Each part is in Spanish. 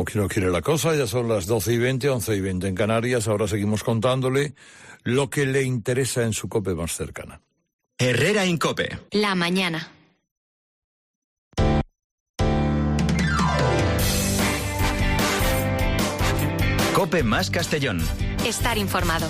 como que no quiere la cosa, ya son las 12:20, 11:20 en Canarias. Ahora seguimos contándole lo que le interesa en su COPE más cercana. Herrera Incope. La mañana. COPE más Castellón. Estar informado.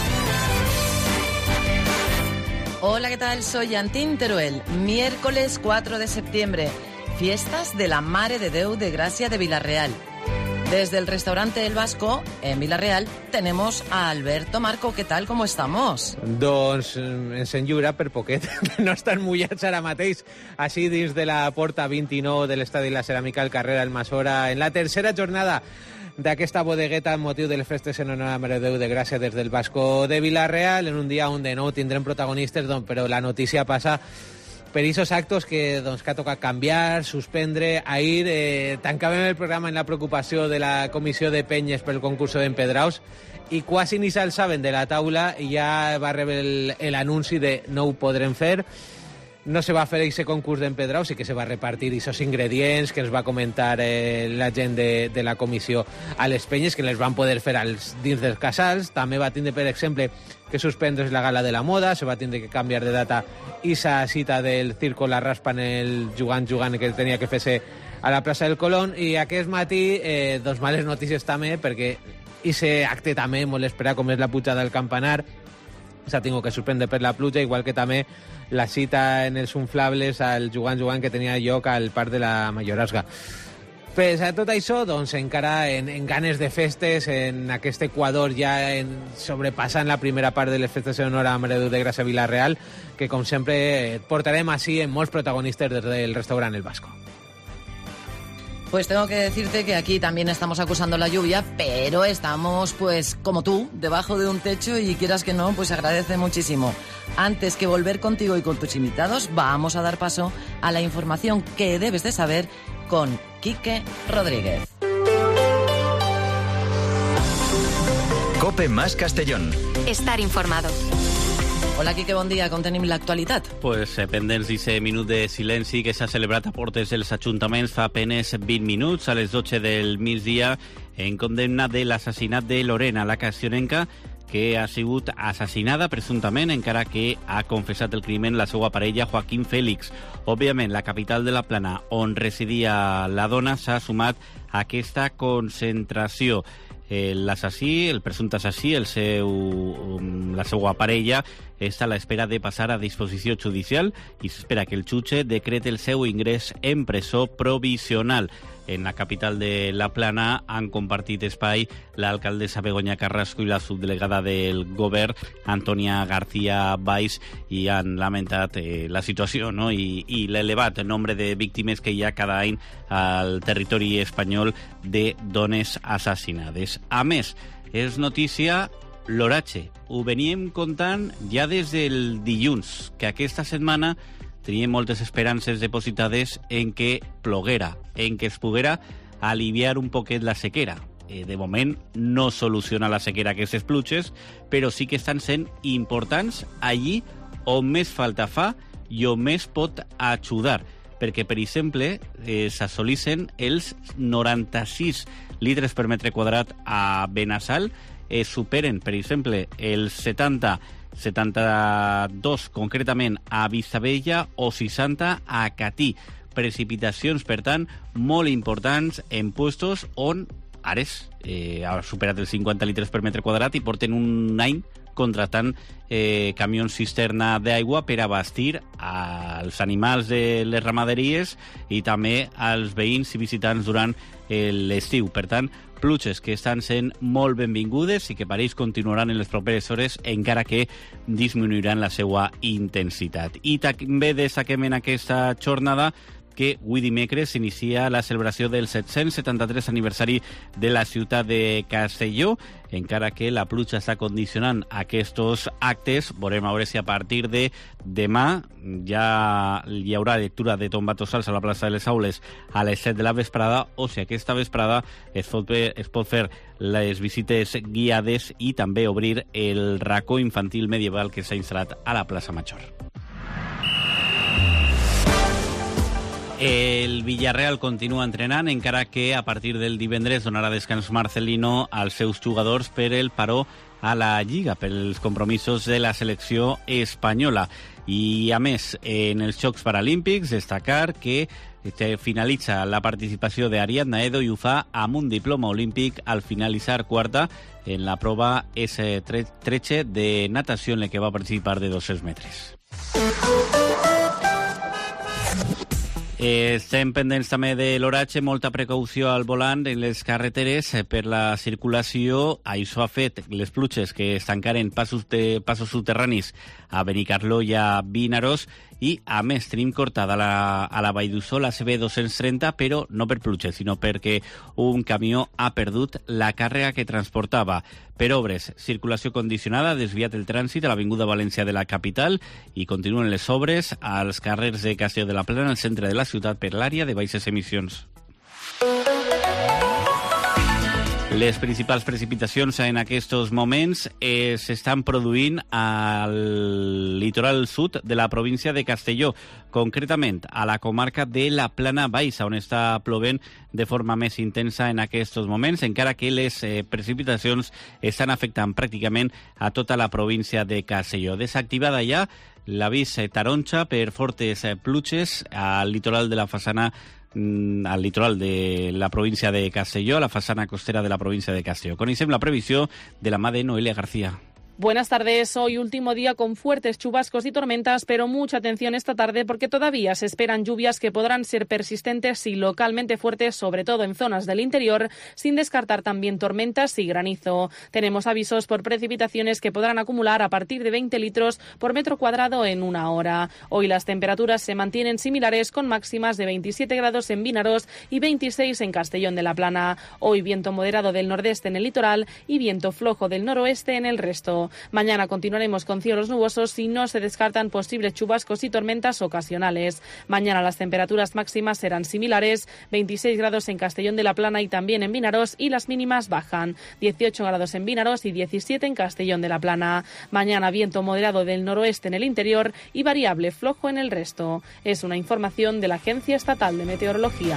Hola, ¿qué tal? Soy Antín Teruel. Miércoles 4 de septiembre. Fiestas de la Mare de Déu de Gràcia de Vila-real. Desde el restaurante El Vasco, en Vila-real, tenemos a Alberto Marco. ¿Qué tal? ¿Cómo estamos? Doncs ens en lliura per poquet. No estan mullats ara mateix, així dins de la porta 29 de l'Estadi La Ceràmica al carrer Almassora, en la tercera jornada d'aquesta bodegueta amb motiu de les festes en honor a Mare de Déu de Gràcia des del Vasco de Vila-real, en un dia on de nou tindrem protagonistes, però la notícia passa per aquests actos que ha tocat canviar, suspendre. Ahir tancàvem el programa en la preocupació de la comissió de penyes pel concurs d'empedraus i quasi ni s'alçaven de la taula i ja va rebre l'anunci de no ho podrem fer. No se va fer aquest concurs d'empedraus, sí que se va repartir aquests ingredients que ens va comentar la gent de la comissió a les penyes, que les van poder fer dins dels casals. També va tindre, per exemple, que suspendre's la gala de la moda, se va tindre que canviar de data esa cita del Circo La Raspa en el jugant que tenia que fer-se a la plaça del Colón. I aquest matí, doncs males notícies també, perquè aquest acte també molt esperat, com és la pujada del campanar, s'ha tingut que suspendre per la pluja, igual que també la cita en els inflables al jugant que tenia lloc al Parc de la Mayorazga. Pese a tot això, doncs encara en ganes de festes, en aquest Equador ja sobrepassant la primera part de les festes en honor a Mare de Déu de Gràcia Vila-real, que com sempre portarem així en molts protagonistes del restaurant El Vasco. Pues tengo que decirte que aquí también estamos acusando la lluvia, pero estamos, pues, como tú, debajo de un techo y quieras que no, pues se agradece muchísimo. Antes que volver contigo y con tus invitados, vamos a dar paso a la información que debes de saber con Quique Rodríguez. COPE más Castellón. Estar informado. Hola, Quique, bon dia. Com tenim l'actualitat? Pues pendents d'aquest minut de silenci que s'ha celebrat a portes dels ajuntaments fa apenes 20 minuts, a les 12 del migdia, en condemna de l'assassinat de Lorena, la castionenca, que ha sigut assassinada presumptament, encara que ha confessat el crimen la seva parella Joaquín Félix. Òbviament, la capital de la Plana, on residia la dona, s'ha sumat a aquesta concentració. L'assassí, el presumpte assassí, la seva parella, està a l'espera de passar a disposició judicial i s'espera que el jutge decrete el seu ingrés en presó provisional. En la capital de la Plana han compartit espai l'alcaldessa Begoña Carrasco i la subdelegada del govern, Antònia García Valls, i han lamentat la situació, no? I l'elevat nombre de víctimes que hi ha cada any al territori espanyol de dones assassinades. A més, és notícia l'oratge. Ho veníem contant ja des del dilluns, que aquesta setmana teníem moltes esperances depositades en que ploguera, en que es poguera aliviar un poquet la sequera. De moment no soluciona la sequera aquestes pluges, però sí que estan sent importants allí on més falta fa i on més pot ajudar. Perquè, per exemple, s'assolissen els 96 litres per metre quadrat a Benassal, superen, per exemple, els 72 concretament a Vistabella o 60 a Catí. Precipitacions, per tant, molt importants en puestos on Ares ha superat els 50 litres per metre quadrat i porten un any contractant camions cisterna d'aigua per abastir als animals de les ramaderies i també als veïns i visitants durant l'estiu. Per tant, pluges que estan sent molt benvingudes i que pareix continuaran en les properes hores, encara que disminuiran la seva intensitat. I també destaquem en aquesta jornada que avui dimecres s'inicia la celebració del 773 aniversari de la ciutat de Castelló. Encara que la pluja està condicionant aquests actes, veurem a veure si a partir de demà ja hi haurà lectura de tombatossals a la plaça de les Aules a les 7 de la vesprada, o si aquesta vesprada es pot fer les visites guiades i també obrir el racó infantil medieval que s'ha instal·lat a la plaça Major. El Villarreal continua entrenant, encara que a partir del divendres donarà descans Marcelino als seus jugadors per el paró a la Lliga, pels compromisos de la selecció espanyola. I, a més, en els Jocs Paralímpics, destacar que finalitza la participació d'Ariadna Edo i ho fa amb un diploma olímpic al finalitzar quarta en la prova S13 de natació en la que va participar de 200 metres. Estem pendents també de l'oratge, molta precaució al volant en les carreteres per la circulació. Això ha fet les pluges que es tancaren passos subterranis a Benicarló i a Vinaròs, i a més tenim cortada a la Vall d'Uixó la CB 230, però no per pluges, sinó perquè un camió ha perdut la càrrega que transportava. Per obres, circulació condicionada, desviat el trànsit a l'Avinguda València de la capital i continuen les obres als carrers de Castelló de la Plana, al centre de la ciutat, per l'àrea de baixes emissions. Les principals precipitacions en aquests moments s'estan produint al litoral sud de la província de Castelló, concretament a la comarca de la Plana Baixa, on està plovent de forma més intensa en aquests moments, encara que les precipitacions estan afectant pràcticament a tota la província de Castelló. Desactivada ja l'avís taronja per fortes pluges al litoral de la façana al litoral de la província de Castelló, a la façana costera de la província de Castelló. Coneixem la previsió de la mà de Noelia García. Buenas tardes. Hoy último día con fuertes chubascos y tormentas, pero mucha atención esta tarde porque todavía se esperan lluvias que podrán ser persistentes y localmente fuertes, sobre todo en zonas del interior, sin descartar también tormentas y granizo. Tenemos avisos por precipitaciones que podrán acumular a partir de 20 litros por metro cuadrado en una hora. Hoy las temperaturas se mantienen similares, con máximas de 27 grados en Vinaròs y 26 en Castellón de la Plana. Hoy viento moderado del nordeste en el litoral y viento flojo del noroeste en el resto. Mañana continuaremos con cielos nubosos y no se descartan posibles chubascos y tormentas ocasionales. Mañana las temperaturas máximas serán similares, 26 grados en Castellón de la Plana y también en Vinaròs, y las mínimas bajan, 18 grados en Vinaròs y 17 en Castellón de la Plana. Mañana viento moderado del noroeste en el interior y variable flojo en el resto. Es una información de la Agencia Estatal de Meteorología.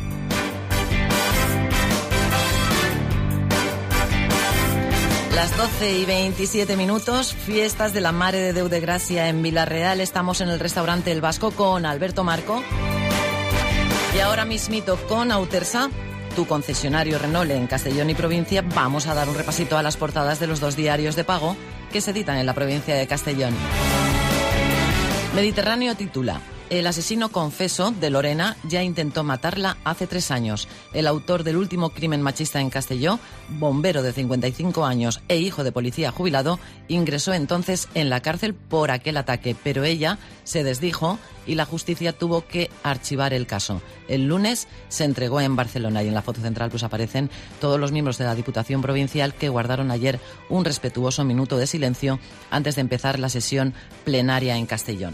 Las 12 y 27 minutos, fiestas de la Mare de Déu de Gràcia en Vila-real. Estamos en el restaurante El Vasco con Alberto Marco. Y ahora mismito con Autersa, tu concesionario Renault en Castellón y provincia, vamos a dar un repasito a las portadas de los dos diarios de pago que se editan en la provincia de Castellón. Mediterráneo titula: el asesino confeso de Lorena ya intentó matarla hace 3 años. El autor del último crimen machista en Castelló, bombero de 55 años e hijo de policía jubilado, ingresó entonces en la cárcel por aquel ataque, pero ella se desdijo y la justicia tuvo que archivar el caso. El lunes se entregó en Barcelona y en la foto central pues aparecen todos los miembros de la Diputación Provincial que guardaron ayer un respetuoso minuto de silencio antes de empezar la sesión plenaria en Castellón.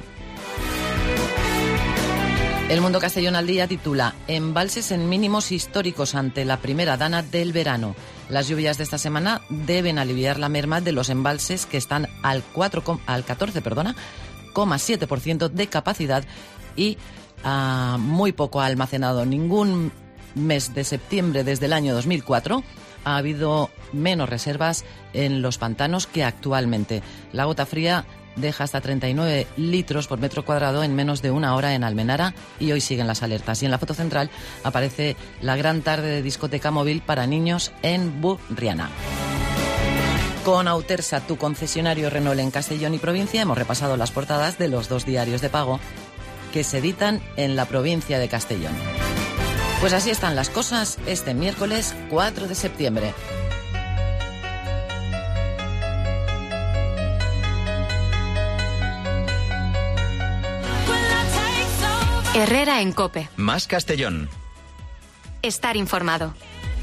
El Mundo Castellón al Día titula: embalses en mínimos históricos ante la primera dana del verano. Las lluvias de esta semana deben aliviar la merma de los embalses que están al 14,7% de capacidad y muy poco almacenado. Ningún mes de septiembre desde el año 2004 ha habido menos reservas en los pantanos que actualmente. La gota fría deja hasta 39 litros por metro cuadrado en menos de una hora en Almenara, y hoy siguen las alertas. Y en la foto central aparece la gran tarde de discoteca móvil para niños en Burriana. Con Autersa, tu concesionario Renault en Castellón y provincia, hemos repasado las portadas de los dos diarios de pago que se editan en la provincia de Castellón. Pues así están las cosas este miércoles 4 de septiembre. Herrera en COPE. Más Castellón. Estar informado.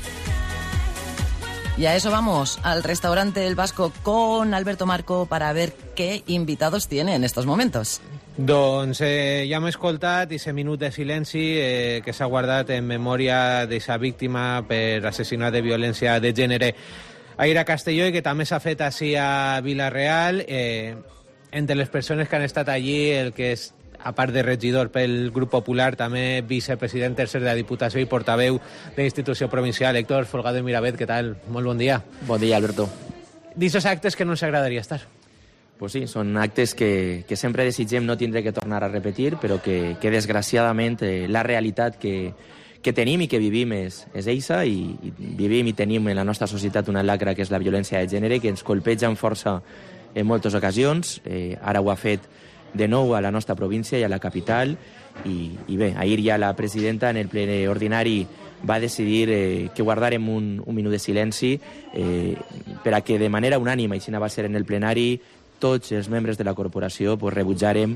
Y a eso vamos, al restaurante El Vasco con Alberto Marco para ver qué invitados tiene en estos momentos. Doncs ja hem escoltat aquest minut de silenci que s'ha guardat en memòria d'aquesta víctima per assassinat de violència de gènere ahir a Castelló, i que també s'ha fet així a Vila-real. Entre les persones que han estat allí, el que a part de regidor pel Grup Popular, també vicepresident tercer de la Diputació i portaveu de l'Institució Provincial. Héctor Folgado i Miravet, què tal? Molt bon dia. Bon dia, Alberto. D'esos actes que no ens agradaria estar. Pues sí, són actes que sempre desitgem no tindre que tornar a repetir, però que desgraciadament la realitat que tenim i que vivim és eixa, i vivim i tenim en la nostra societat una lacra que és la violència de gènere, que ens colpeja amb força en moltes ocasions. Ara ho ha fet de nou a la nostra província i a la capital, i bé, ahir ja la presidenta en el ple ordinari va decidir que guardàrem un minut de silenci per a que de manera unànima, i si va ser en el plenari, tots els membres de la corporació rebutjarem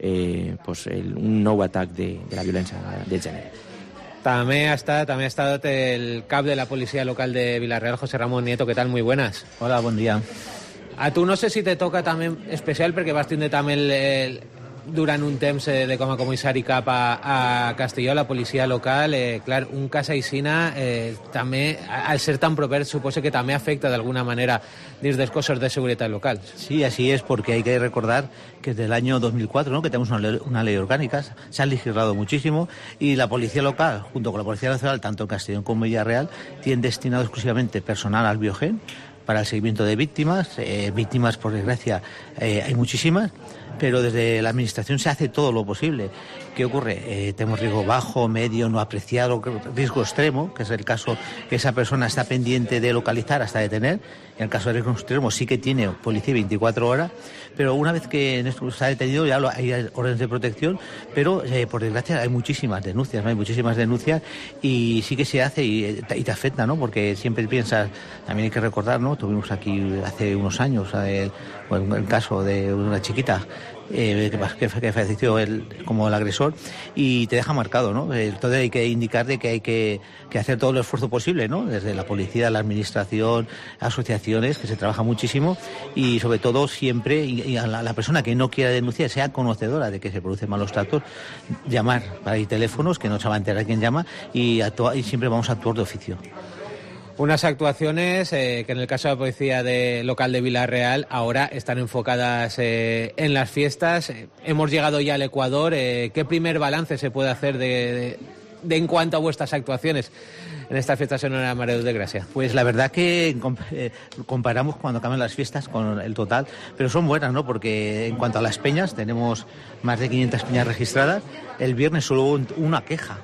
un nou atac de la violència de gènere. També ha estat el cap de la Policía Local de Vila-real, José Ramón Nieto. ¿Qué tal? Muy buenas. Hola, buen día. A tu no sé si te toca també especial, perquè vas tindre també durant un temps com a comissari cap a Castelló, la policia local. Clar, un cas aixina també, al ser tan proper, suposo que també afecta d'alguna manera dins dels cossos de seguretat locals. Sí, así es, porque hay que recordar que desde el año 2004, ¿no?, que tenemos una ley orgánica, se ha legislado muchísimo, y la policía local, junto con la Policía Nacional, tanto en Castellón como en Villarreal, tienen destinado exclusivamente personal al biogen para el seguimiento de víctimas. Víctimas, por desgracia, hay muchísimas, pero desde la Administración se hace todo lo posible. ¿Qué ocurre? Tenemos riesgo bajo, medio, no apreciado, riesgo extremo, que es el caso que esa persona está pendiente de localizar hasta detener. En el caso de riesgo extremo sí que tiene policía 24 horas, pero una vez que está detenido ya hay órdenes de protección, pero por desgracia hay muchísimas denuncias, ¿no? Hay muchísimas denuncias, y sí que se hace y te afecta, ¿no? Porque siempre piensas, también hay que recordar, ¿no? Tuvimos aquí hace unos años el caso de una chiquita que falleció como el agresor, y te deja marcado, ¿no? Entonces hay que indicar de que hay que hacer todo el esfuerzo posible, ¿no? Desde la policía, la administración, asociaciones, que se trabaja muchísimo, y sobre todo siempre, y a la persona que no quiera denunciar, sea conocedora de que se producen malos tratos, llamar. Hay teléfonos que no se va a enterar quién llama, y siempre vamos a actuar de oficio. Unas actuaciones que en el caso de la policía local de Vila-real ahora están enfocadas en las fiestas. Hemos llegado ya al Ecuador. ¿Qué primer balance se puede hacer de en cuanto a vuestras actuaciones en esta fiesta sonora de Mareos de Gracia? Pues la verdad que comparamos cuando cambian las fiestas con el total, pero son buenas, ¿no? Porque en cuanto a las peñas, tenemos más de 500 peñas registradas. El viernes solo hubo una queja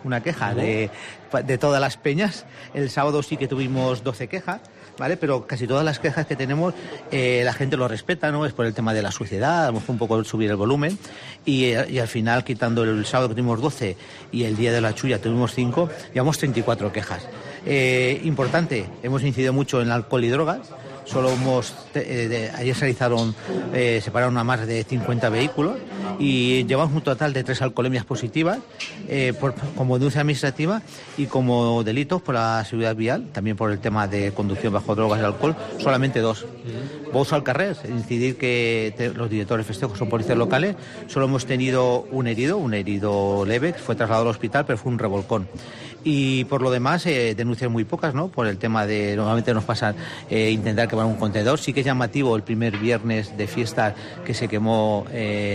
de todas las peñas. El sábado sí que tuvimos 12 quejas, ¿vale? Pero casi todas las quejas que tenemos la gente lo respeta, ¿no? Es por el tema de la suciedad, hemos un poco subir el volumen, y al final, quitando el sábado que tuvimos 12 y el día de la chulla tuvimos 5, llevamos 34 quejas. Importante, hemos incidido mucho en alcohol y drogas. Solo ayer se separaron a más de 50 vehículos, y llevamos un total de 3 alcoholemias positivas como denuncia administrativa, y como delitos por la seguridad vial, también por el tema de conducción bajo drogas y alcohol, solamente 2. Vos al carrer, incidir que los directores de festejos son policías locales. Solo hemos tenido un herido leve, que fue trasladado al hospital, pero fue un revolcón. Y por lo demás, denuncias muy pocas, ¿no? Por el tema de, normalmente nos pasa intentar quemar un contenedor. Sí que es llamativo el primer viernes de fiesta que se quemó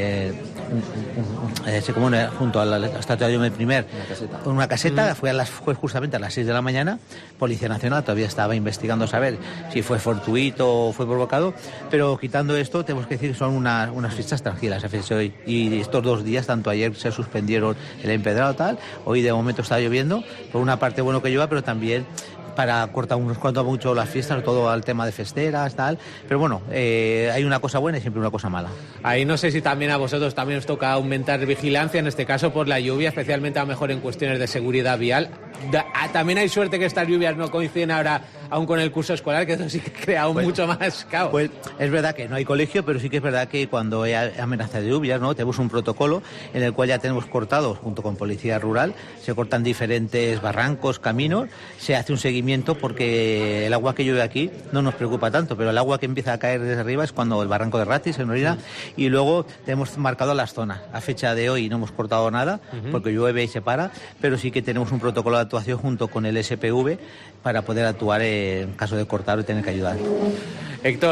junto al estatuario del primer, con una caseta. Fue justamente a las 6 de la mañana. Policía Nacional todavía estaba investigando saber si fue fortuito o fue provocado, pero quitando esto, tenemos que decir que son unas fiestas tranquilas. Y estos 2 días, tanto ayer se suspendieron el empedrado tal, hoy de momento está lloviendo. Por una parte, bueno que llueva, pero también para cortar unos cuantos mucho las fiestas, todo al tema de festeras, tal. Pero bueno, hay una cosa buena y siempre una cosa mala. Ahí no sé si también a vosotros también os toca aumentar vigilancia, en este caso por la lluvia, especialmente a lo mejor en cuestiones de seguridad vial. También hay suerte que estas lluvias no coinciden ahora aún con el curso escolar, que eso sí que crea aún mucho más caos. Pues es verdad que no hay colegio, pero sí que es verdad que cuando hay amenaza de lluvias, ¿no?, tenemos un protocolo en el cual ya tenemos cortados, junto con Policía Rural, se cortan diferentes barrancos, caminos, se hace un seguimiento, porque el agua que llueve aquí no nos preocupa tanto, pero el agua que empieza a caer desde arriba es cuando el barranco de Ratis se orina, y luego tenemos marcado las zonas. A fecha de hoy no hemos cortado nada, porque llueve y se para, pero sí que tenemos un protocolo de actuación junto con el SPV para poder actuar en caso de cortar o tener que ayudar. Héctor,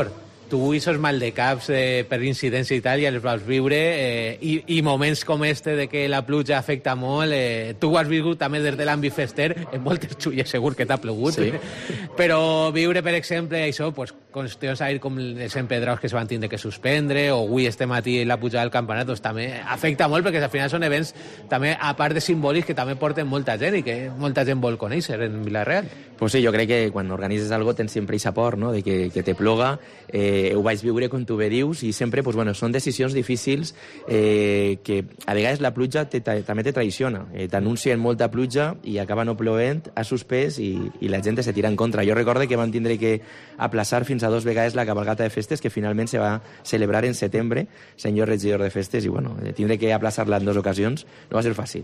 tu esos maldecaps per incidència i tal, ja els vas viure, i moments com este de que la pluja afecta molt, tu ho has viscut també des de l'àmbit fester, en moltes xulles segur que t'ha plogut, sí. Però viure, per exemple, això, pues, qüestions com els empedraus que se van tindre que suspendre, o avui este matí la pujada del campionat, doncs també afecta molt, perquè al final són events també, a part de simbòlics, que també porten molta gent i que molta gent vol conèixer en Vila-real. Pues sí, jo crec que quan organitzes algo tens sempre aquest por, no?, de que te ploga. Ho vaig viure, com tu bé dius, i sempre pues, bueno, són decisions difícils que a vegades la pluja també te traiciona. T'anuncien molta pluja i acaba no plovent, ha suspès i la gent se tira en contra. Jo recordo que van tindre que aplaçar fins a 2 vegades la cabalgata de festes, que finalment se va celebrar en setembre, senyor regidor de festes, i bueno, tindre que aplaçar-la en 2 ocasions no va ser fàcil.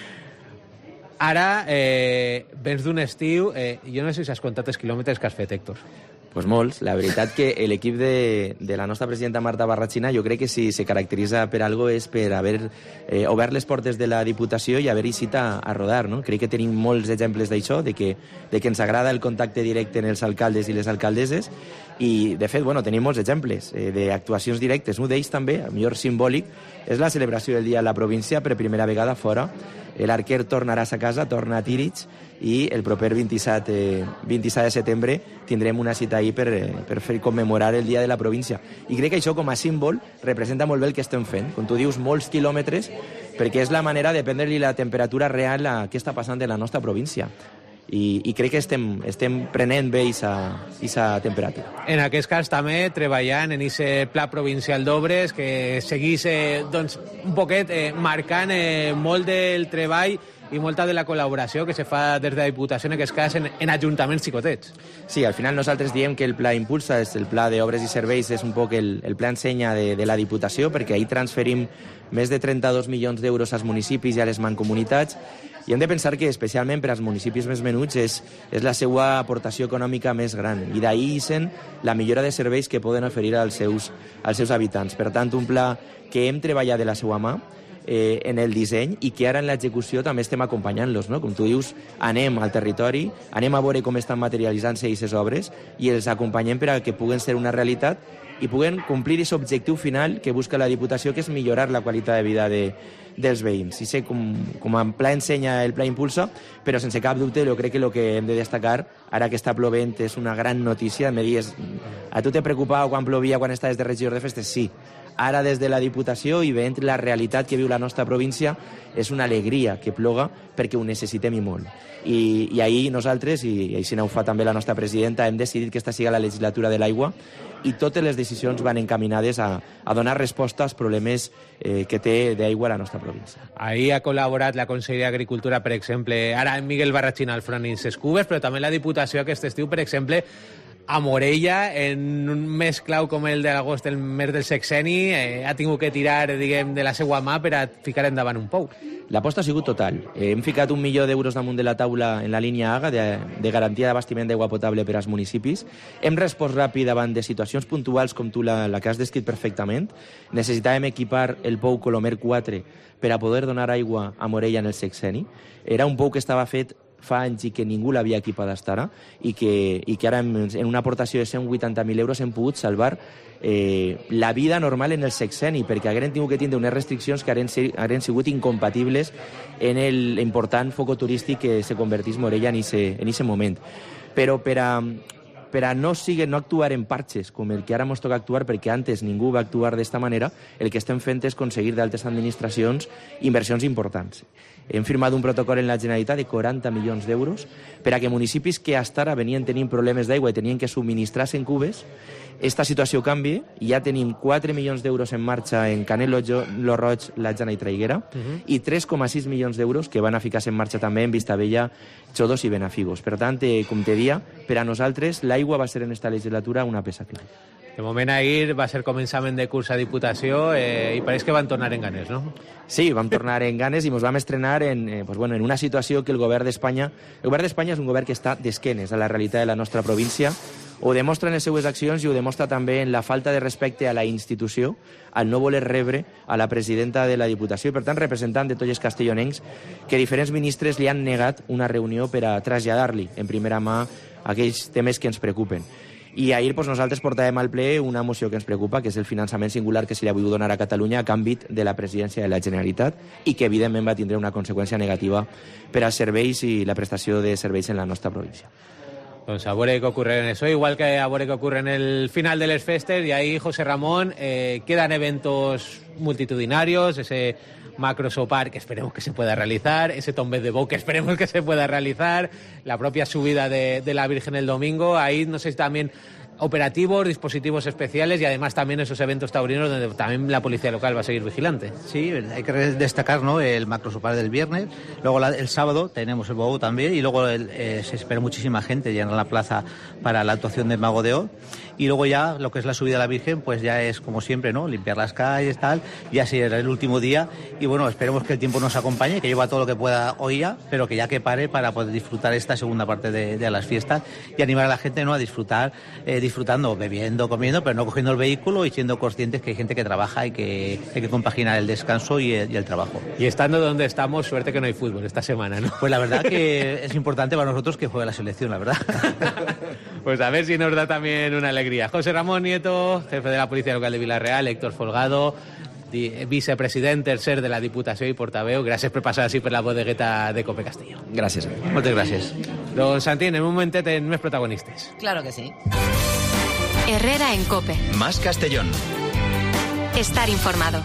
Ara, vens d'un estiu, jo no sé si has comptat els quilòmetres que has fet, Héctor. Pues molts. La veritat que l'equip de la nostra presidenta Marta Barrachina jo crec que si se caracteritza per algo és per haver obert les portes de la Diputació i haver eixit a rodar, no? Crec que tenim molts exemples d'això, de que ens agrada el contacte directe en els alcaldes i les alcaldesses, i de fet, bueno, tenim molts exemples d'actuacions directes. Un d'ells també, el millor simbòlic, és la celebració del Dia de la Província per primera vegada fora. L'Arquer tornarà a casa, torna a Tírig, i el proper 27 de setembre tindrem una cita ahir per fer commemorar el Dia de la Província. I crec que això, com a símbol, representa molt bé el que estem fent. Com tu dius, molts quilòmetres, perquè és la manera de prendre-li la temperatura real a què està passant en la nostra província. I crec que estem prenent bé aquesta temperatura. En aquest cas també treballant en aquest pla provincial d'obres que seguís doncs, un poquet marcant molt del treball i molta de la col·laboració que se fa des de la Diputació, en aquest cas, en ajuntaments xicotets. Sí, al final nosaltres diem que el pla Impulsa, és el pla d'obres i serveis, és un poc el pla ensenya de la Diputació, perquè ahir transferim més de 32 milions d'euros als municipis i a les mancomunitats, i hem de pensar que, especialment per als municipis més menuts, és la seva aportació econòmica més gran, i d'ahir ixen la millora de serveis que poden oferir als seus habitants. Per tant, un pla que hem treballat de la seva mà, en el disseny, i que ara en l'execució també estem acompanyant-los, no? Com tu dius, anem al territori, anem a veure com estan materialitzant-se aquestes obres i els acompanyem per a que puguen ser una realitat i puguen complir aquest objectiu final que busca la Diputació, que és millorar la qualitat de vida dels veïns. I sé com a pla ensenya el pla Impulsa, però sense cap dubte jo crec que el que hem de destacar, ara que està plovent, és una gran notícia. Me dius, a tu te preocupava quan plovia quan estaves de regidor de festes? Sí. Ara, des de la Diputació i veient la realitat que viu la nostra província, és una alegria que ploga perquè ho necessitem i molt. I ahir nosaltres, i així ho fa també la nostra presidenta, hem decidit que esta siga la legislatura de l'aigua i totes les decisions van encaminades a donar resposta als problemes que té d'aigua la nostra província. Ahir ha col·laborat la Conselleria d'Agricultura, per exemple, ara en Miguel Barrachina al front i ses cubes, però també la Diputació aquest estiu, per exemple, a Morella, en un mes clau com el de l'agost, el mes del sexeni, ha tingut que tirar, diguem, de la seva mà per a ficar endavant un pou. L'aposta ha sigut total. Hem ficat 1 milió d'euros damunt de la taula en la línia AGA de garantia d'abastiment d'aigua potable per als municipis. Hem respost ràpid davant de situacions puntuals com tu la que has descrit perfectament. Necessitàvem equipar el pou Colomer 4 per a poder donar aigua a Morella en el sexeni. Era un pou que estava fet fa anys i que ningú l'havia equipat fins ara i que ara en una aportació de 180.000 euros hem pogut salvar la vida normal en el sexeni, perquè hagueren tingut que tindre unes restriccions que hagueren sigut incompatibles en l'important foco turístic que se convertís Morella en aquest moment. Però per a no actuar en parxes com el que ara ens toca actuar, perquè antes ningú va actuar d'esta manera, el que estem fent és aconseguir d'altres administracions inversions importants. Hem firmat un protocol en la Generalitat de 40 milions d'euros per a que municipis que fins ara venien tenint problemes d'aigua i tenien que subministrar-se en cubes, esta situació canvi, i ja tenim 4 milions d'euros en marxa en Canet lo Roig, la Jana i Traiguera, i 3,6 milions d'euros que van a ficar-se en marxa també en Vistabella, Xodos i Benafigos. Per tant, com te dia, per a nosaltres l'aigua va ser en esta legislatura una peça clau. De moment ahir va ser començament de curs a Diputació i pareix que van tornar en ganes, no? Sí, vam tornar en ganes i ens vam estrenar en una situació que el govern d'Espanya... El govern d'Espanya és un govern que està d'esquenes a la realitat de la nostra província. Ho demostra en les seues accions i ho demostra també en la falta de respecte a la institució, al no voler rebre a la presidenta de la Diputació i, per tant, representant de tots els castellonencs, que diferents ministres li han negat una reunió per a traslladar-li en primera mà aquells temes que ens preocupen. I ahir nosaltres portàvem al ple una moció que ens preocupa, que és el finançament singular que se li ha volgut donar a Catalunya a canvi de la presidència de la Generalitat i que evidentment va tindre una conseqüència negativa per als serveis i la prestació de serveis en la nostra província. Pues a veure què ocorre en eso, igual que a veure què ocorre en el final de les festes, y ahí, José Ramón, quedan eventos multitudinarios, ese macrosopar que esperemos que se pueda realizar, ese tombez de Bou que esperemos que se pueda realizar, la propia subida de la Virgen el domingo, ahí no sé si también operativos, dispositivos especiales y además también esos eventos taurinos donde también la policía local va a seguir vigilante. Sí, hay que destacar, ¿no?, el macrosopar del viernes, luego el sábado tenemos el Bou también y luego se espera muchísima gente llenar la plaza para la actuación del Mago de Oz. Y luego ya lo que es la subida a la Virgen, pues ya es como siempre, ¿no?, limpiar las calles, tal, ya será el último día y bueno, esperemos que el tiempo nos acompañe, que lleva todo lo que pueda hoy ya, pero que ya que pare para poder disfrutar esta segunda parte de las fiestas y animar a la gente, ¿no?, a disfrutar, disfrutando, bebiendo, comiendo, pero no cogiendo el vehículo y siendo conscientes que hay gente que trabaja y que hay que compaginar el descanso y el trabajo. Y estando donde estamos, suerte que no hay fútbol esta semana, ¿no? Pues la verdad que es importante para nosotros que juegue la selección, la verdad. Pues a ver si nos da también una alegría. José Ramón Nieto, jefe de la Policía Local de Vila-real, Héctor Folgado, vicepresident tercer de la Diputació i portaveu, gràcies per passar així per la bodegueta de Cope Castelló. Gràcies. Moltes gràcies. Doncs Santín, en un momentet en més protagonistes. Claro que sí. Herrera en Cope. Más Castellón. Estar informado.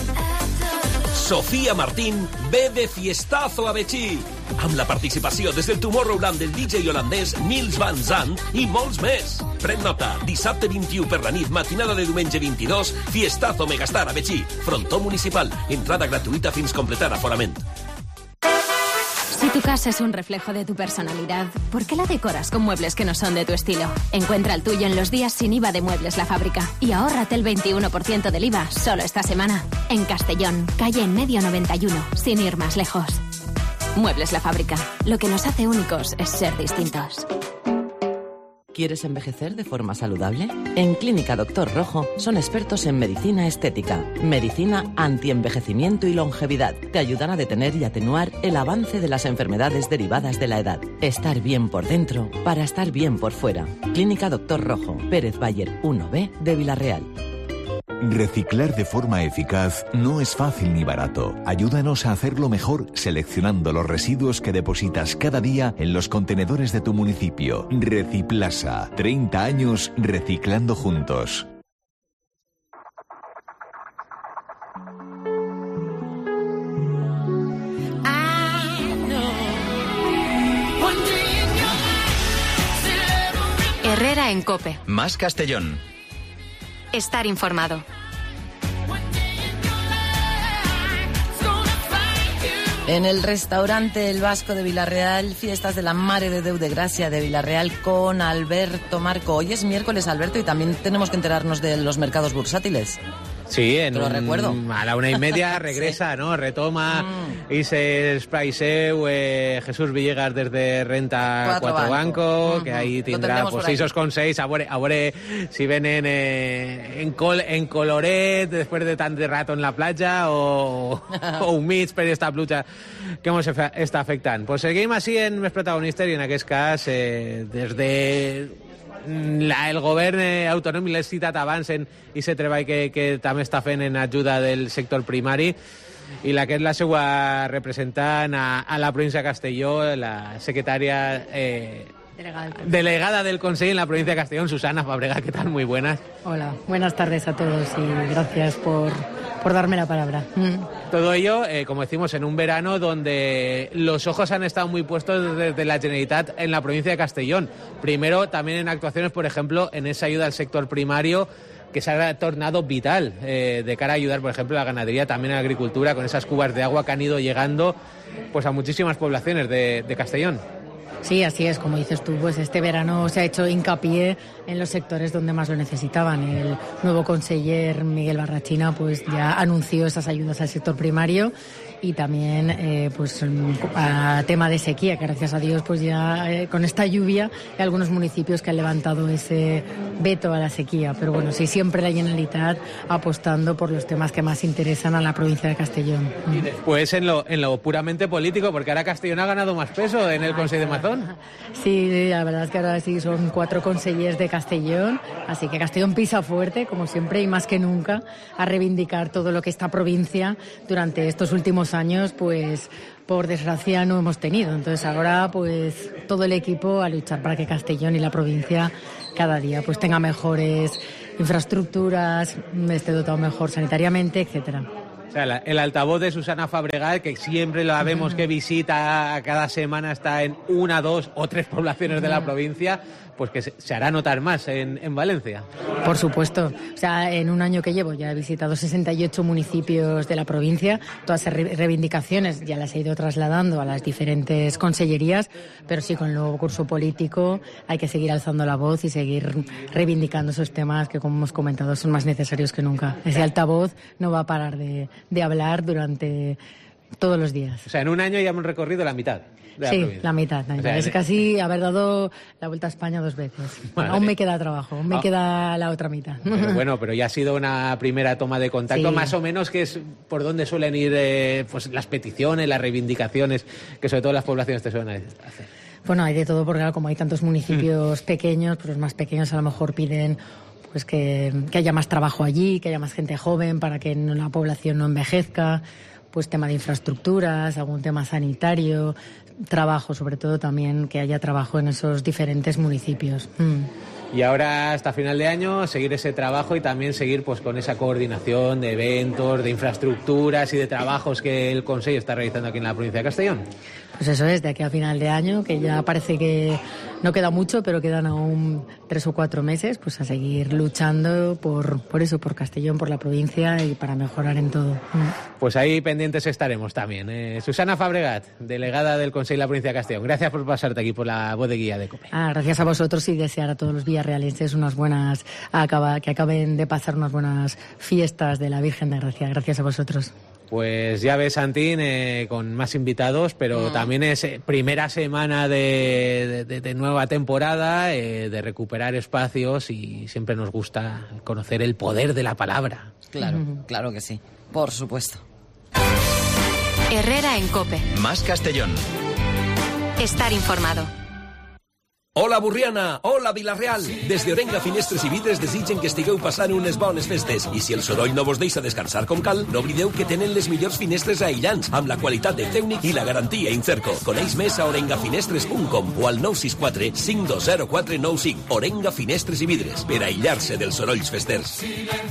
Sofía Martín ve de fiestazo a Betxí, amb la participació des del Tomorrowland del DJ holandès Nils Van Zandt i molts més. Pren nota, dissabte 21 per la nit, matinada de diumenge 22, fiestazo Megastar a Betxí, frontó municipal, entrada gratuïta fins completar aforament. Si tu casa es un reflejo de tu personalidad, ¿por qué la decoras con muebles que no son de tu estilo? Encuentra el tuyo en los días sin IVA de Muebles La Fábrica y ahórrate el 21% del IVA solo esta semana. En Castellón, calle en medio 91, sin ir más lejos. Muebles La Fábrica. Lo que nos hace únicos es ser distintos. ¿Quieres envejecer de forma saludable? En Clínica Doctor Rojo son expertos en medicina estética, medicina antienvejecimiento y longevidad. Te ayudan a detener y atenuar el avance de las enfermedades derivadas de la edad. Estar bien por dentro para estar bien por fuera. Clínica Doctor Rojo, Pérez Bayer 1B de Vila-real. Reciclar de forma eficaz no es fácil ni barato. Ayúdanos a hacerlo mejor seleccionando los residuos que depositas cada día en los contenedores de tu municipio. Reciplasa. 30 años reciclando juntos. Herrera en Cope. Más Castellón. Estar informado. En el restaurante El Vasco de Vila-real, fiestas de la Mare de Déu de Gracia de Vila-real con Alberto Marco. Hoy es miércoles, Alberto, y también tenemos que enterarnos de los mercados bursátiles. Sí, lo recuerdo. A la 1:30 regresa, sí. ¿No? Retoma y se Spraiseu, Jesús Villegas desde Renta 4 Banco, que ahí tendrá pues 6,6. A ver si ven en Coloret después de tan de rato en la playa o humits per esta pluja que ens està afectant. Pues seguim així en més protagonistes i en aquest cas des el govern autònom, l'he citat abans, en aquest treball que també està fent en ajuda del sector primari, i la que és la seva representant a la província de Castelló, la secretària delegada del Consell en la provincia de Castellón, Susana Fábrega. ¿Qué tal? Muy buenas. Hola, buenas tardes a todos y gracias por darme la palabra. Todo ello, como decimos, en un verano donde los ojos han estado muy puestos desde la Generalitat en la provincia de Castellón. Primero, también en actuaciones, por ejemplo, en esa ayuda al sector primario, que se ha tornado vital de cara a ayudar, por ejemplo, a la ganadería, también a la agricultura, con esas cubas de agua que han ido llegando pues a muchísimas poblaciones de Castellón. Sí, así es, como dices tú, pues este verano se ha hecho hincapié en los sectores donde más lo necesitaban. El nuevo conseller Miguel Barrachina pues ya anunció esas ayudas al sector primario y también pues a tema de sequía, que gracias a Dios pues ya con esta lluvia hay algunos municipios que han levantado ese veto a la sequía, pero bueno, sí, siempre la Generalitat apostando por los temas que más interesan a la provincia de Castellón. Y después en lo puramente político, porque ahora Castellón ha ganado más peso en el Consell de Mazón. Sí, la verdad es que ahora sí son 4 consellers de Castellón, así que Castellón pisa fuerte, como siempre, y más que nunca, a reivindicar todo lo que esta provincia durante estos últimos años, pues por desgracia no hemos tenido. Entonces ahora pues todo el equipo a luchar para que Castellón y la provincia cada día pues tenga mejores infraestructuras, esté dotado mejor sanitariamente, etcétera. O sea, el altavoz de Susana Fabregat, que siempre la vemos que visita cada semana, está en 1, 2 o 3 poblaciones de la provincia, pues que se hará notar más en Valencia. Por supuesto. O sea, en un año que llevo ya he visitado 68 municipios de la provincia. Todas esas reivindicaciones ya las he ido trasladando a las diferentes consellerías, pero sí, con el nuevo curso político hay que seguir alzando la voz y seguir reivindicando esos temas que, como hemos comentado, son más necesarios que nunca. Ese altavoz no va a parar de hablar durante todos los días. O sea, en un año ya hemos recorrido la mitad. Sí, la mitad. O sea, es casi haber dado la vuelta a España 2 veces. Bueno, aún me queda trabajo, aún me queda la otra mitad. Pero ya ha sido una primera toma de contacto, sí. Más o menos, que es por donde suelen ir pues las peticiones, las reivindicaciones, que sobre todo las poblaciones te suelen hacer. Bueno, hay de todo, porque como hay tantos municipios pequeños, pues los más pequeños a lo mejor piden pues que haya más trabajo allí, que haya más gente joven para que la población no envejezca, pues tema de infraestructuras, algún tema sanitario, trabajo, sobre todo también que haya trabajo en esos diferentes municipios. Y ahora, hasta final de año, seguir ese trabajo y también seguir pues con esa coordinación de eventos, de infraestructuras y de trabajos que el Consejo está realizando aquí en la provincia de Castellón. Pues eso es, de aquí a final de año, que ya parece que no queda mucho, pero quedan aún 3 o 4 meses, pues a seguir luchando por eso, por Castellón, por la provincia y para mejorar en todo. Pues ahí pendientes estaremos también. Susana Fabregat, delegada del Consejo de la provincia de Castellón, gracias por pasarte aquí por la voz de guía de COPE. Gracias a vosotros y desear a todos los villarrealenses que acaben de pasar unas buenas fiestas de la Virgen de Gracia. Gracias a vosotros. Pues ya ves, Santín, con más invitados, pero también es primera semana de nueva temporada, de recuperar espacios, y siempre nos gusta conocer el poder de la palabra. Claro que sí, por supuesto. Herrera en COPE. Más Castellón. Estar informado. Hola Burriana, hola Vila-real. Des d'Orenga Finestres i Vidres desitgen que estigueu passant unes bones festes. I si el soroll no vos deixa descansar com cal, no oblideu que tenen les millors finestres aïllants, amb la qualitat de tècnic i la garantia Incerco. Coneix més a orengafinestres.com o al 964 520495. Orenga Finestres i Vidres, per aïllar-se dels sorolls festers.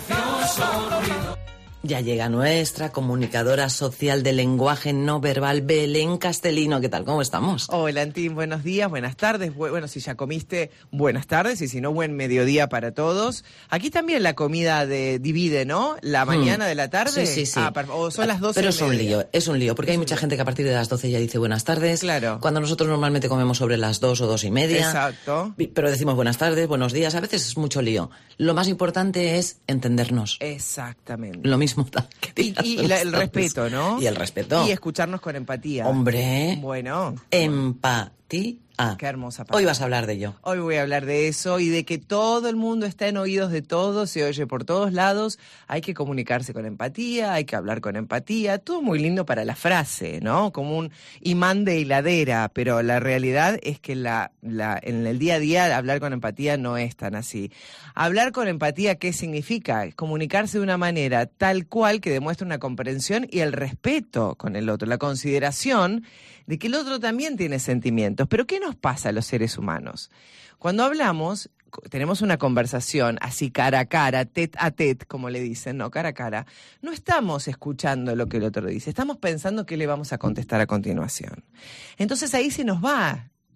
Ya llega nuestra comunicadora social de lenguaje no verbal, Belén Castelino. ¿Qué tal? ¿Cómo estamos? Hola, Antín. Buenos días, buenas tardes. Bueno, si ya comiste, buenas tardes. Y si no, buen mediodía para todos. Aquí también la comida divide, ¿no? La mañana de la tarde. Sí. O son las 12. Pero es un lío, porque hay mucha gente que a partir de las 12 ya dice buenas tardes. Claro. Cuando nosotros normalmente comemos sobre las 2 o 2:30. Exacto. Pero decimos buenas tardes, buenos días. A veces es mucho lío. Lo más importante es entendernos. Exactamente. Lo mismo y el respeto, ¿no? Y el respeto. Y escucharnos con empatía. Hombre. Bueno. Empatía. Qué hermosa palabra. Hoy vas a hablar de ello. Hoy voy a hablar de eso y de que todo el mundo está en oídos de todos, se oye por todos lados. Hay que comunicarse con empatía, hay que hablar con empatía. Todo muy lindo para la frase, ¿no? Como un imán de hiladera, pero la realidad es que en el día a día hablar con empatía no es tan así. Hablar con empatía, ¿qué significa? Comunicarse de una manera tal cual que demuestre una comprensión y el respeto con el otro, la consideración de que el otro también tiene sentimientos. Pero ¿qué nos pasa a los seres humanos? Cuando hablamos, tenemos una conversación así cara a cara, tete a tete, como le dicen, ¿no? Cara a cara. No estamos escuchando lo que el otro dice, estamos pensando qué le vamos a contestar a continuación. Entonces ahí se nos va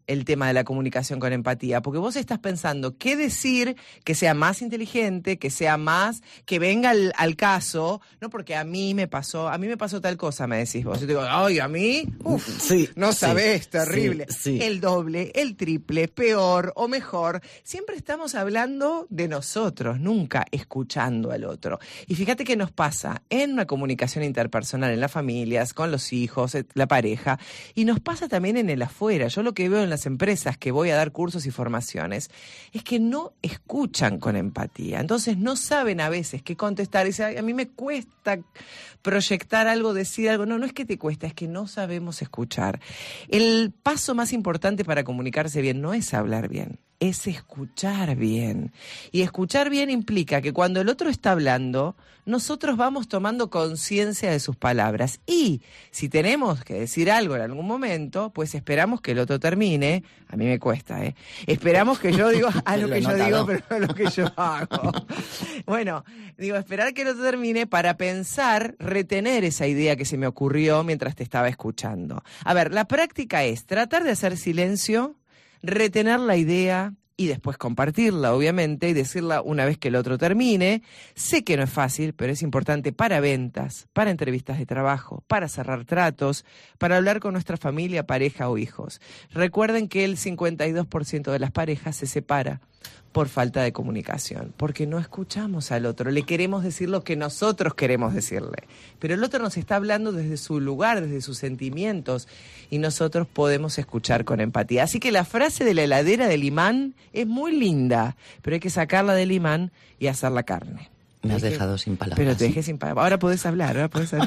el tema de la comunicación con empatía, porque vos estás pensando qué decir que sea más inteligente, que sea más, que venga al caso, no porque a mí me pasó tal cosa, me decís vos. Yo te digo, ay, a mí, no sabés, terrible. Sí. El doble, el triple, peor o mejor. Siempre estamos hablando de nosotros, nunca escuchando al otro. Y fíjate qué nos pasa en una comunicación interpersonal, en las familias, con los hijos, la pareja, y nos pasa también en el afuera. Yo lo que veo en las empresas que voy a dar cursos y formaciones es que no escuchan con empatía. Entonces no saben a veces qué contestar. Dice, a mí me cuesta proyectar algo, decir algo. No es que te cuesta, es que no sabemos escuchar. El paso más importante para comunicarse bien no es hablar bien, es escuchar bien. Y escuchar bien implica que cuando el otro está hablando, nosotros vamos tomando conciencia de sus palabras. Y si tenemos que decir algo en algún momento, pues esperamos que el otro termine. A mí me cuesta, Esperamos que yo digo a lo que yo digo, pero no lo que yo hago. Bueno, digo, esperar que el otro termine para pensar, retener esa idea que se me ocurrió mientras te estaba escuchando. A ver, la práctica es tratar de hacer silencio, retener la idea y después compartirla, obviamente, y decirla una vez que el otro termine. Sé que no es fácil, pero es importante para ventas, para entrevistas de trabajo, para cerrar tratos, para hablar con nuestra familia, pareja o hijos. Recuerden que el 52% de las parejas se separa por falta de comunicación, porque no escuchamos al otro, le queremos decir lo que nosotros queremos decirle, pero el otro nos está hablando desde su lugar, desde sus sentimientos, y nosotros podemos escuchar con empatía. Así que la frase de la heladera del imán es muy linda, pero hay que sacarla del imán y hacer la carne. Me has dejado sin palabras. Pero te dejé sin palabras. Ahora podés hablar.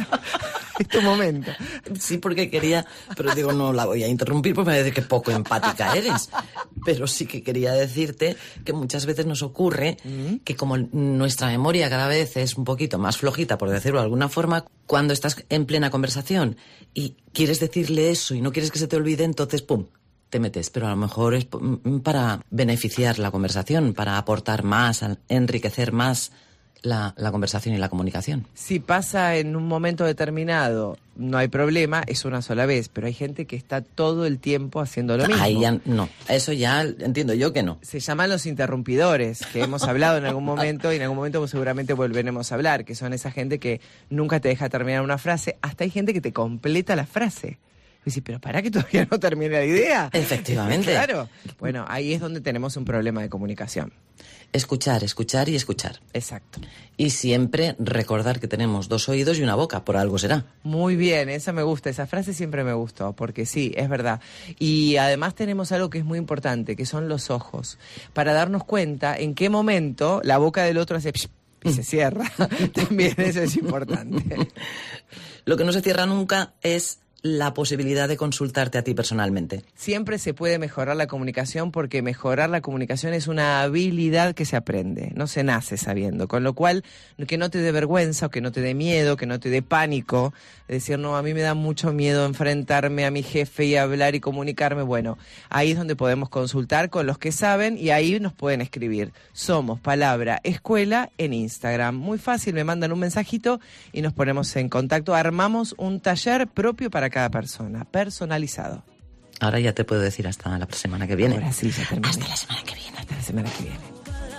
Es tu momento. Sí, porque quería, pero digo, no la voy a interrumpir porque me parece que poco empática eres. Pero sí que quería decirte que muchas veces nos ocurre que como nuestra memoria cada vez es un poquito más flojita, por decirlo de alguna forma, cuando estás en plena conversación y quieres decirle eso y no quieres que se te olvide, entonces ¡pum!, te metes. Pero a lo mejor es para beneficiar la conversación, para aportar más, enriquecer más la conversación y la comunicación. Si pasa en un momento determinado, no hay problema, es una sola vez, pero hay gente que está todo el tiempo haciendo lo mismo. Ahí ya no, eso ya entiendo yo que no. Se llaman los interrumpidores, que hemos hablado en algún momento y en algún momento seguramente volveremos a hablar, que son esa gente que nunca te deja terminar una frase, hasta hay gente que te completa la frase. Y dices, pero para que todavía no termine la idea. Efectivamente. Claro. Bueno, ahí es donde tenemos un problema de comunicación. Escuchar, escuchar y escuchar. Exacto. Y siempre recordar que tenemos 2 oídos y una boca, por algo será. Muy bien, esa me gusta, esa frase siempre me gustó, porque sí, es verdad. Y además tenemos algo que es muy importante, que son los ojos, para darnos cuenta en qué momento la boca del otro hace psh, y se cierra. También eso es importante. Lo que no se cierra nunca es la posibilidad de consultarte a ti personalmente. Siempre se puede mejorar la comunicación porque mejorar la comunicación es una habilidad que se aprende, no se nace sabiendo, con lo cual que no te dé vergüenza o que no te dé miedo, que no te dé pánico, decir, no, a mí me da mucho miedo enfrentarme a mi jefe y hablar y comunicarme. Bueno, ahí es donde podemos consultar con los que saben y ahí nos pueden escribir. Somos Palabra Escuela en Instagram. Muy fácil, me mandan un mensajito y nos ponemos en contacto. Armamos un taller propio para cada persona, personalizado. Ahora ya te puedo decir hasta la semana que viene. Ahora sí, ya terminé. Hasta la semana que viene. Hasta la semana que viene.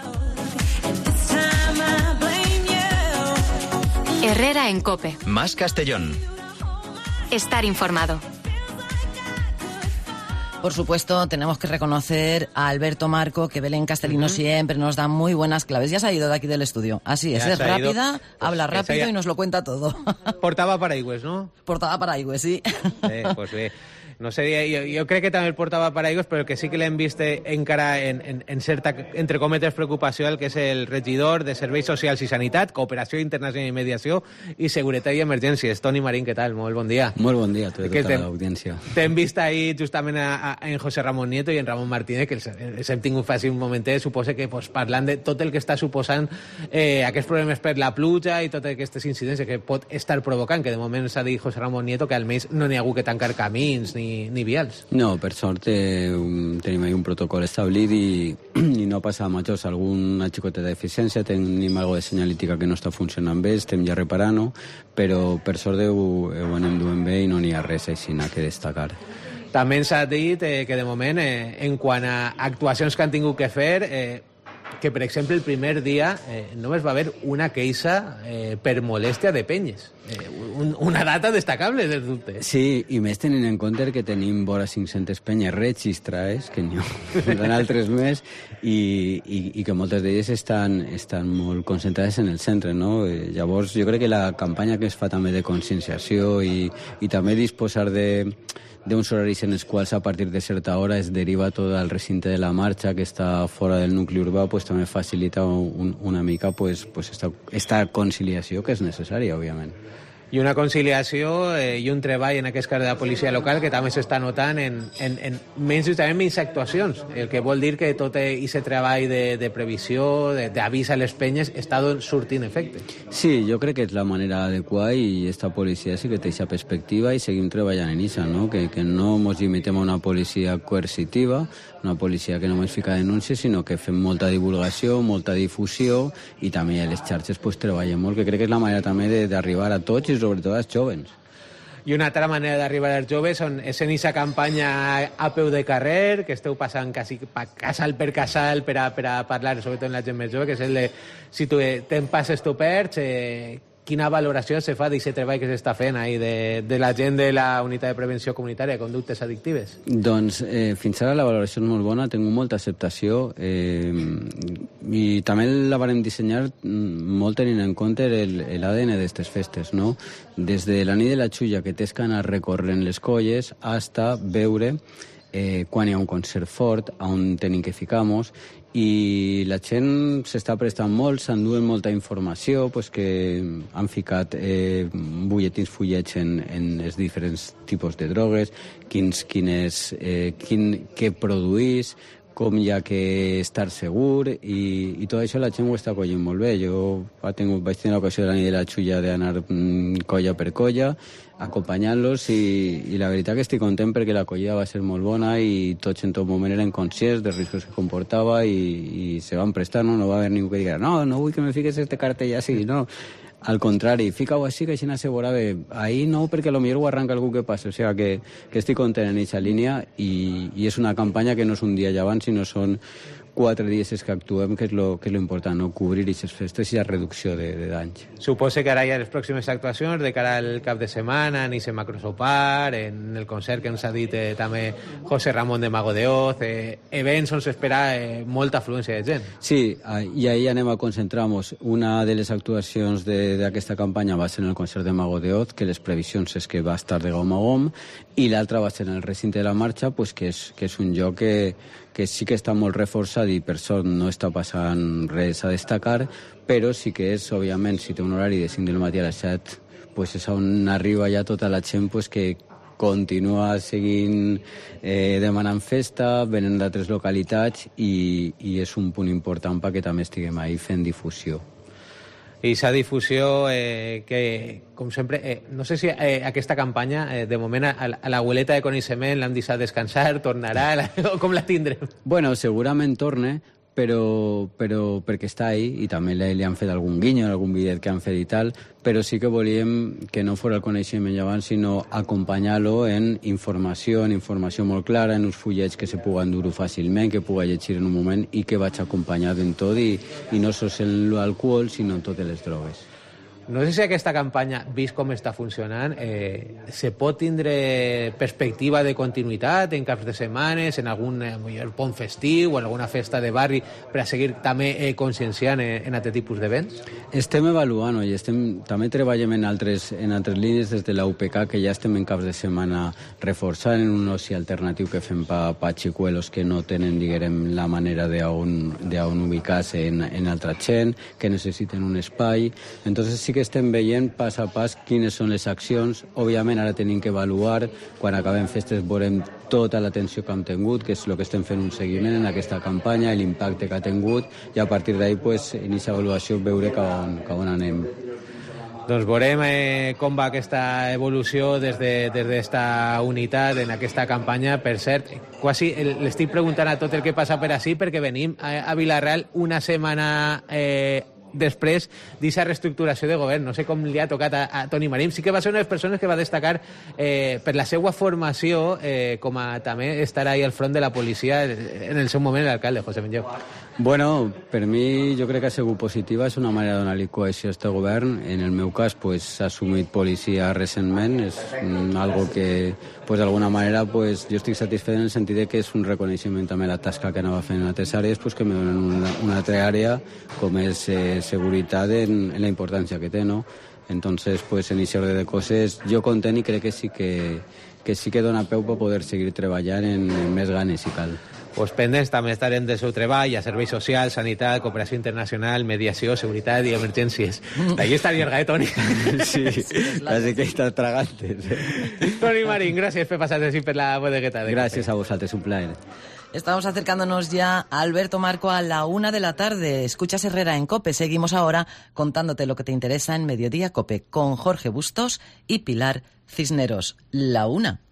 Herrera en COPE. Más Castellón. Estar informado. Por supuesto, tenemos que reconocer a Alberto Marco, que Belén Castellino siempre nos da muy buenas claves. Ya se ha ido de aquí del estudio. Así es rápida, habla rápido y nos lo cuenta todo. Portava paraigües, ¿no? Portava paraigües, sí. Pues bé. No sé, jo crec que també el portava paraigües, però el que sí que l'hem vist encara en certa, entre cometes, preocupació el que és el regidor de Serveis Socials i Sanitat, Cooperació Internacional i Mediació i Seguretat i Emergències. Toni Marín, què tal? Molt bon dia. Molt bon dia a tota l'audiència. T'hem vist ahir justament en José Ramón Nieto i en Ramon Martínez, que els hem tingut fa un momentet, suposa que parlant de tot el que està suposant aquests problemes per la pluja i totes aquestes incidències que pot estar provocant, que de moment s'ha dit José Ramón Nieto que almenys no n'hi ha hagut que tancar camins ni vials. No, per sort tenim ahí un protocol establit i no passa a majors. Alguna xicota de deficiència, tenim algo de senyalítica que no està funcionant bé, estem ja reparant-ho, però per sort ho anem duent bé i no n'hi ha res així que destacar. També s'ha dit que de moment, en quant a actuacions que han tingut que fer, que per exemple el primer dia només va haver una queixa per molèstia de penyes. Una data destacable, dels dubtes. Sí, i més tenint en compte que tenim vora 500 penyes registrades, que n'hi ha altres més, i que moltes d'elles estan molt concentrades en el centre, no? Llavors, jo crec que la campanya que es fa també de conscienciació i també disposar d'uns horaris en els quals a partir de certa hora es deriva tot el recinte de la marxa que està fora del nucli urbà, pues també facilita una mica esta conciliació que és necessària, òbviament. I una conciliació i un treball en aquest cas de la policia local que també s'està notant en menys actuacions, el que vol dir que tot aquest treball de previsió, d'avís a les penyes, està sortint efecte. Sí, jo crec que és la manera adequada i esta policia sí que té aquesta perspectiva i seguim treballant en això, no? Que no ens limitem a una policia coercitiva, una policia que només fica denúncies, sinó que fem molta divulgació, molta difusió i també a les xarxes treballem molt, que crec que és la manera també d'arribar a tots i sobretot als jóvens. I una altra manera d'arribar als joves és en aquesta campanya a peu de carrer, que esteu passant quasi casal per casal per a parlar, sobretot en la gent més jove, que és el de si tu te'n passes tu perds, quina valoració se fa d'aquest treball que s'està fent ahí de la gent de la Unitat de Prevenció Comunitària de Conductes Addictives? Doncs fins ara la valoració és molt bona, ha tingut molta acceptació i també la vam dissenyar molt tenint en compte l'ADN d'aquestes festes, no? Des de la nit de la xulla que tens que anar recorrent les colles hasta veure quan hi ha un concert fort, on tenim que ficar-nos, i la gent s'està prestant molt, s'enduen molta informació, pues que han ficat butlletins fullets en els diferents tipus de drogues, què produís, com hi ha que estar segur, i tot això la gent ho està acollint molt bé. Jo vaig tenir l'ocasió de la nit de la xulla d'anar colla per colla, acompanyant-los, i la veritat que estic content perquè l'acollida va ser molt bona i tots en tot moment eren conscients dels riscos que comportava i se van prestar, no va haver ningú que digui no vull que me fiques este cartell així, no. Al contrari, fica-ho així que així n'assegura bé. Ahir no, perquè potser ho arranca algú que passa. O sigui que estic content en aquesta línia i és una campanya que no és un dia ja abans, sinó són 4 dies que actuem, que és lo important, no? Cobrir aquestes festes i la reducció de danys. Suposo que ara hi ha les pròximes actuacions de cara al cap de setmana, en ese macrosopar, en el concert que ens ha dit també José Ramón de Mago de Oz, events on s'espera molta afluència de gent. Sí, i ahir anem a concentrar-nos. Una de les actuacions d'aquesta campanya va ser en el concert de Mago de Oz, que les previsions és que va estar de gom a gom, i l'altra va ser en el recinte de la marxa, que és un lloc que sí que està molt reforçat i per sort no està passant res a destacar, però sí que és, òbviament, si té un horari de 5 del matí a les 7, pues és on arriba ja tota la gent pues, que continua seguint demanant festa, venen d'altres localitats i és un punt important perquè també estiguem ahí fent difusió. I aquesta difusió que, com sempre, no sé si aquesta campanya, de moment, a l'abueleta de coneixement l'han deixat descansar, tornarà, o com la tindrem? Bueno, segurament torne, però perquè està ahí, i també li han fet algun guinyo, algun bidet que han fet i tal, però sí que volíem que no fos el coneixement llevant, sinó acompanyar-lo en informació molt clara, en uns fullets que se puguen dur fàcilment, que pugui llegir en un moment i que vaig acompanyat en tot, i no sols en l'alcohol, sinó en totes les drogues. No sé si aquesta campanya, vist com està funcionant, se pot tindre perspectiva de continuïtat en caps de setmanes, en algun pont festiu o en alguna festa de barri per a seguir també conscienciant en aquest tipus d'events? Estem avaluant-ho i també treballem en altres línies des de la UPK, que ja estem en caps de setmana reforçant en un oci alternatiu que fem pa xicuelos que no tenen, diguem, la manera d'on ubicar-se en altra gent, que necessiten un espai. Entonces sí que estem veient pas a pas quines són les accions. Òbviament ara tenim que avaluar, quan acabem festes veurem tota l'atenció que hem tingut, que és el que estem fent un seguiment en aquesta campanya, l'impacte que ha tingut, i a partir d'ahí, pues, en aquesta avaluació, veure cap on anem. Doncs veurem com va aquesta evolució des d'esta unitat en aquesta campanya. Per cert, quasi l'estic preguntant a tot el que passa per ací perquè venim a Vila-real una setmana després d'aquesta reestructuració de govern. No sé com li ha tocat a Toni Marín. Sí que va ser una de les persones que va destacar per la seva formació com a també estar ahí al front de la policia en el seu moment l'alcalde, José Menjeu. Bueno, per mi jo crec que ha sigut positiva, és una manera de donar-li cohesió a este govern. En el meu cas, pues, s'ha assumit policia recentment, és algo que, pues, d'alguna manera, pues, jo estic satisfet en el sentit de que és un reconeixement també a la tasca que anava fent en altres àrees, pues, que me donen una altra àrea com és seguretat en la importància que té, no? Entonces, pues, en aquest ordre de coses, jo content i crec que sí que dona peu per poder seguir treballant en més ganes, si cal. Pues pendents també estarem del seu treball a serveis socials, sanitat, cooperació internacional, mediació, seguretat i emergències. Allí està llarga, Toni? Sí, quasi que està tragantes. Toni Marín, gràcies per passar per la bodegueta. Gràcies a vosaltres, un plaer. Estamos acercándonos ya a Alberto Marco a la 1 de la tarde. Escuchas Herrera en COPE. Seguimos ahora contándote lo que te interesa en Mediodía COPE con Jorge Bustos y Pilar Cisneros. La 1.